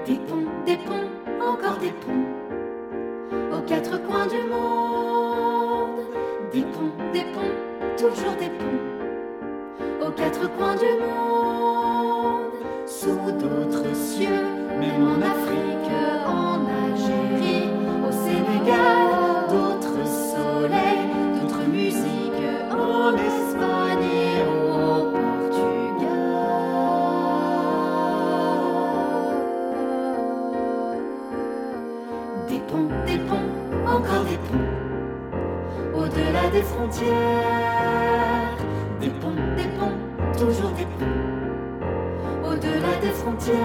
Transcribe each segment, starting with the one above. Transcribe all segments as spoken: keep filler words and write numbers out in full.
Des ponts, des ponts, encore des ponts, aux quatre coins du monde. Des ponts, des ponts, toujours des ponts, aux quatre coins du monde. Sous d'autres cieux, même en Afrique, en Algérie, au Sénégal, d'autres soleils, d'autres musiques, en Espagne et au Portugal. Des ponts, des ponts, encore des ponts, au-delà des frontières. Des ponts, des ponts, toujours des ponts, au-delà des frontières.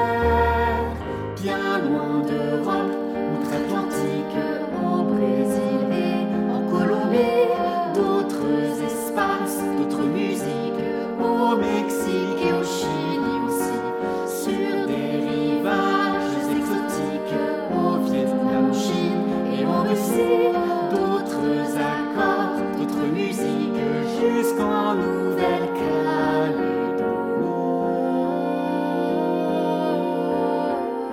Bien loin d'Europe, outre-Atlantique, au Brésil et en Colombie. D'autres espaces, d'autres musiques, au Mexique et au Chili aussi. Sur des rivages exotiques, au Vietnam, en Chine et en Russie. D'autres accords, d'autres musiques, jusqu'en Nouvelle-Calédonie.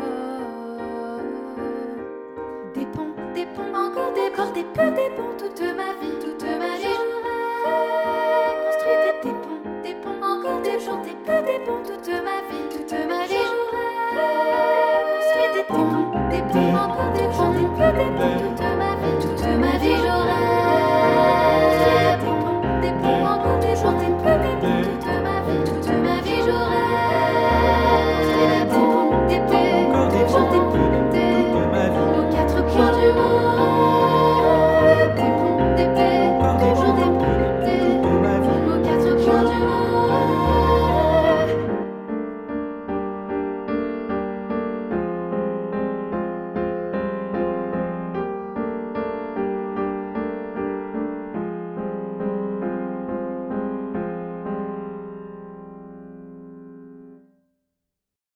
Des ponts, des ponts, encore des, encore des, que des ponts, toutes